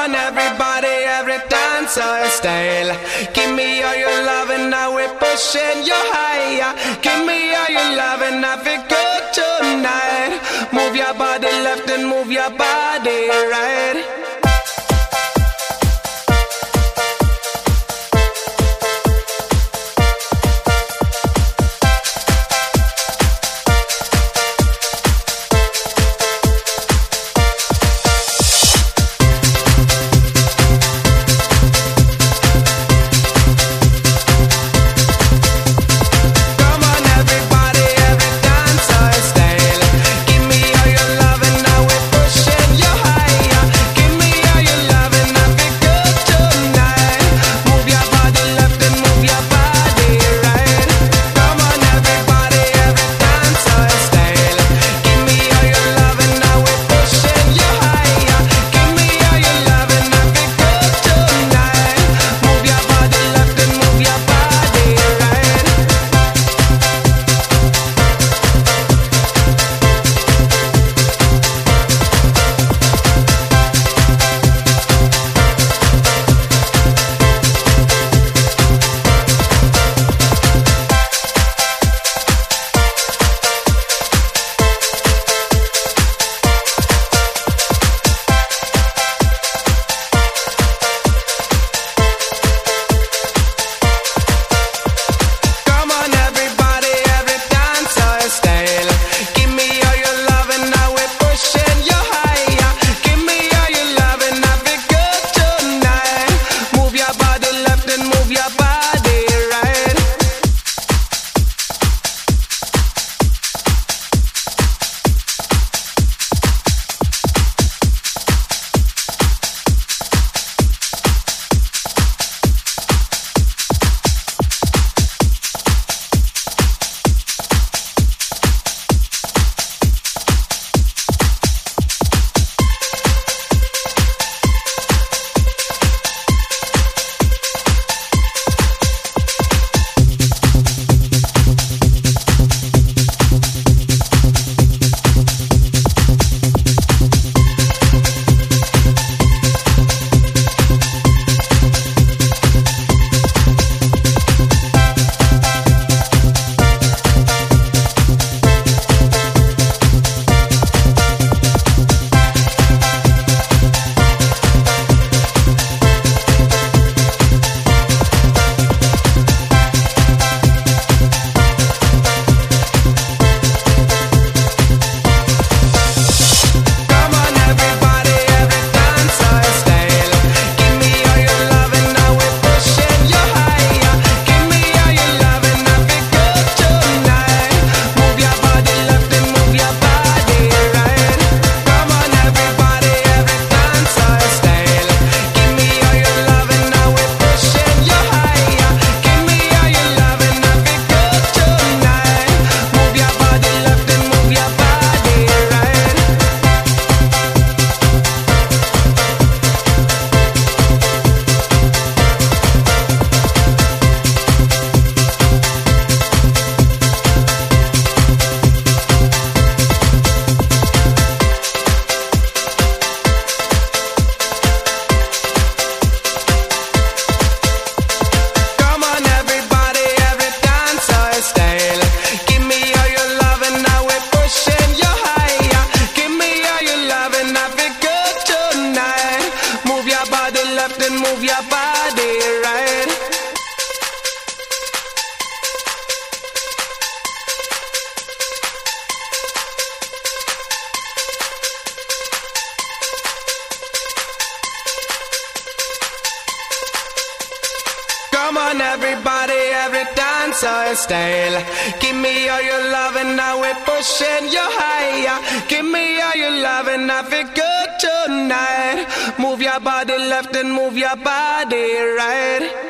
on everybody, every dancer style. Give me all your love and now we're pushing you higher. Give me all your love and I feel good tonight. Move your body left and move your body right. Move your body right. Come on everybody, every dancer style. Give me all your love and now we're pushing you higher. Give me all your love and I feel good tonight. Move your body left and move your body right.